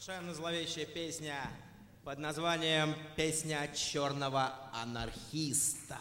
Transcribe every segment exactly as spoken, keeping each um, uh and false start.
Совершенно зловещая песня под названием «Песня черного анархиста».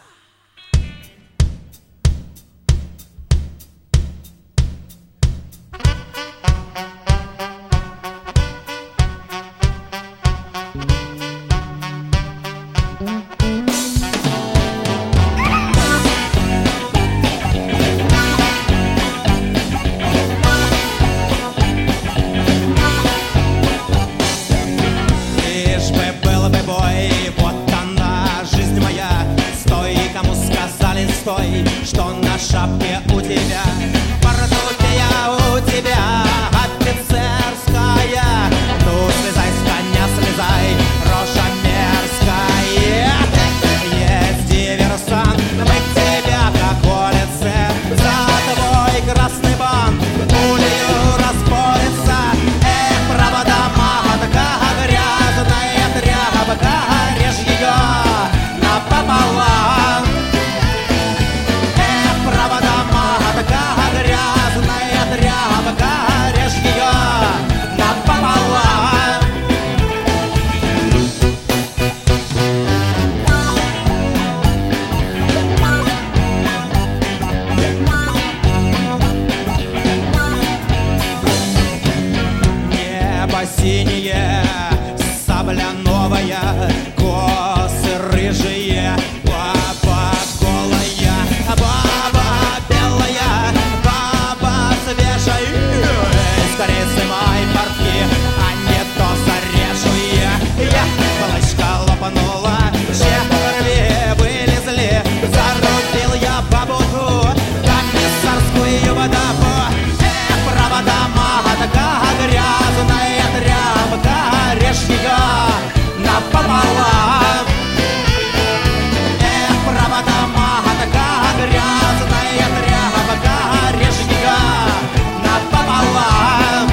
Стой, что на шапке у тебя портупея, у тебя офицерская. Ну, слезай с коня, слезай, рожа мерзкая. Есть диверсант, мы тебя как улице. За твой красный бант пулею распорится. Эх, провода матка, грязная тряпка, режь ее напополам. Грязная тряпка, режь ее напополам. Небо синее, сабля новая, косы рыжие, баба голая, баба белая, свежей, скорее снимай портки, а не то зарежу я. Я балочка лопанула, черви вылезли, зарубил я бабуху, комиссарскую водопу. Эх, провода матка, грязная тряпка, режь ее напополам. Эх, провода матка, грязная тряпка, режь ее напополам.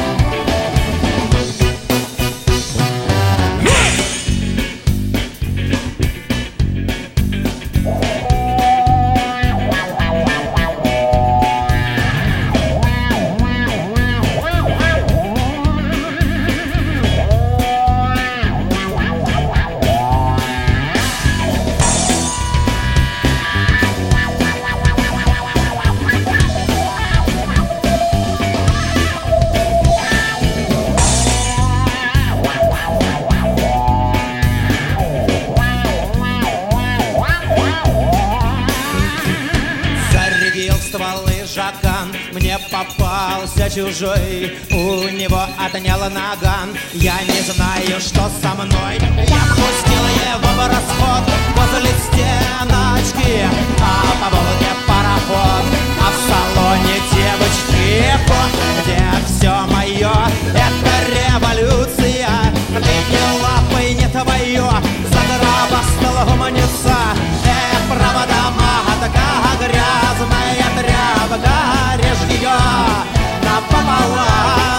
Стволы жакан, мне попался чужой, у него отнял наган. Я не знаю, что со мной. Я пустил его в расход возле стеночки, а по Волге пароход, а в салоне девочки. Где все мое, это революция. Ты не лапой, не твое, загробастал гуманится. Эх, провода матка, грязная тряпка, режь ее напополам.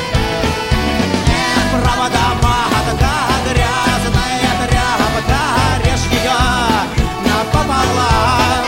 Эх, провода матка, грязная тряпка, режь ее напополам.